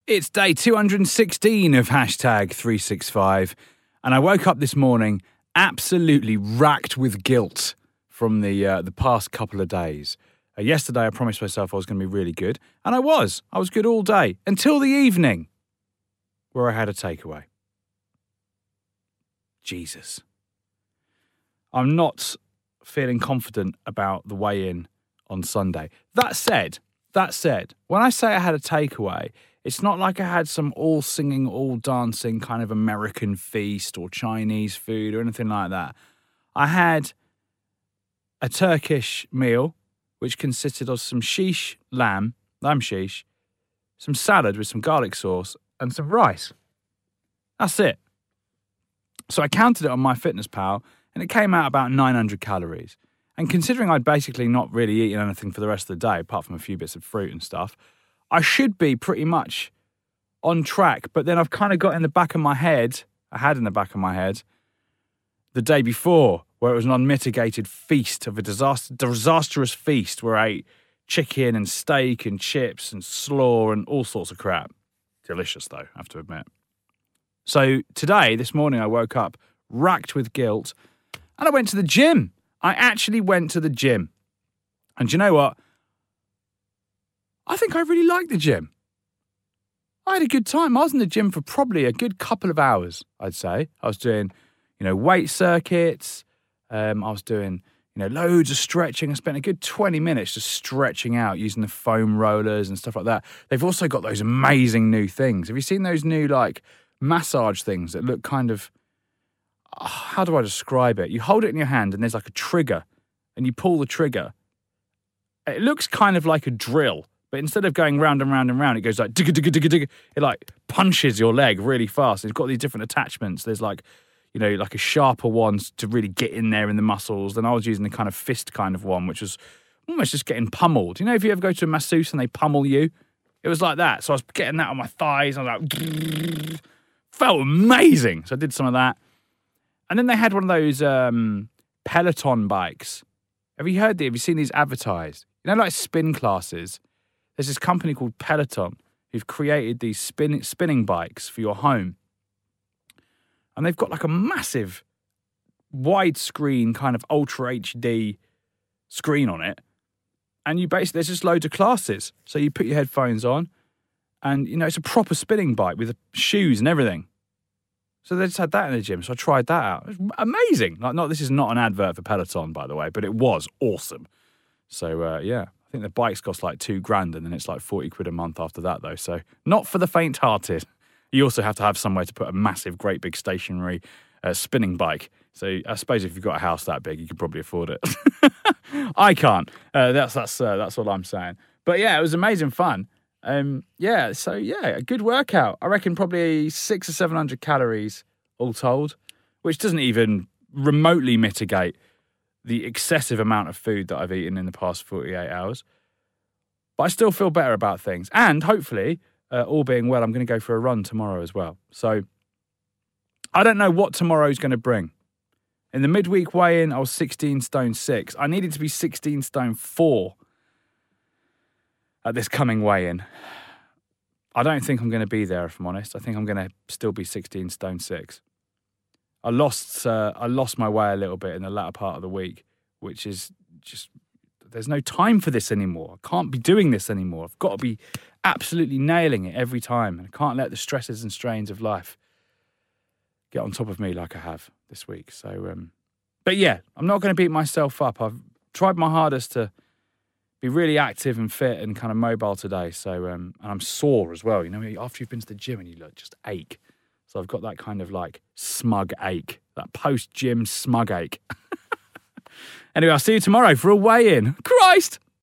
It's day 216 of hashtag 365, and I woke up this morning absolutely racked with guilt from the past couple of days. Yesterday I promised myself I was going to be really good, and I was. I was good all day, until the evening, where I had a takeaway. Jesus. I'm not feeling confident about the weigh-in on Sunday. That said, when I say I had a takeaway, it's not like I had some all-singing, all-dancing kind of American feast or Chinese food or anything like that. I had a Turkish meal, which consisted of some lamb sheesh, some salad with some garlic sauce, and some rice. That's it. So I counted it on MyFitnessPal, and it came out about 900 calories. And considering I'd basically not really eaten anything for the rest of the day, apart from a few bits of fruit and stuff, I should be pretty much on track. But then I've kind of got in the back of my head, the day before, where it was an unmitigated feast of a disastrous feast where I ate chicken and steak and chips and slaw and all sorts of crap. Delicious, though, I have to admit. So this morning, I woke up racked with guilt and I went to the gym. I actually went to the gym. And do you know what? I think I really liked the gym. I had a good time. I was in the gym for probably a good couple of hours, I'd say. I was doing, weight circuits. I was doing, loads of stretching. I spent a good 20 minutes just stretching out using the foam rollers and stuff like that. They've also got those amazing new things. Have you seen those new, massage things that look kind of, how do I describe it? You hold it in your hand and there's like a trigger and you pull the trigger. It looks kind of like a drill. But instead of going round and round and round, it goes like digga, digga, digga, digga. It like punches your leg really fast. It's got these different attachments. There's like a sharper one to really get in there in the muscles. Then I was using the kind of fist kind of one, which was almost just getting pummeled. If you ever go to a masseuse and they pummel you, it was like that. So I was getting that on my thighs. And I was like, felt amazing. So I did some of that. And then they had one of those Peloton bikes. Have you seen these advertised? Like spin classes. There's this company called Peloton who've created these spinning bikes for your home. And they've got like a massive widescreen kind of Ultra HD screen on it. And there's just loads of classes. So you put your headphones on and, it's a proper spinning bike with shoes and everything. So they just had that in the gym. So I tried that out. It was amazing. This is not an advert for Peloton, by the way, but it was awesome. So, yeah. I think the bikes cost like $2,000 and then it's like 40 quid a month after that though. So not for the faint-hearted. You also have to have somewhere to put a massive, great big stationary spinning bike. So I suppose if you've got a house that big, you could probably afford it. I can't. That's all I'm saying. But yeah, it was amazing fun. A good workout. I reckon probably 600 or 700 calories all told, which doesn't even remotely mitigate the excessive amount of food that I've eaten in the past 48 hours. But I still feel better about things. And hopefully, all being well, I'm going to go for a run tomorrow as well. So I don't know what tomorrow's going to bring. In the midweek weigh-in, I was 16 stone 6. I needed to be 16 stone 4 at this coming weigh-in. I don't think I'm going to be there, if I'm honest. I think I'm going to still be 16 stone 6. I lost my way a little bit in the latter part of the week, which is just, there's no time for this anymore. I can't be doing this anymore. I've got to be absolutely nailing it every time. And I can't let the stresses and strains of life get on top of me like I have this week. So, but yeah, I'm not going to beat myself up. I've tried my hardest to be really active and fit and kind of mobile today. So, and I'm sore as well. After you've been to the gym and you just ache. So I've got that kind of smug ache, that post-gym smug ache. Anyway, I'll see you tomorrow for a weigh-in. Christ!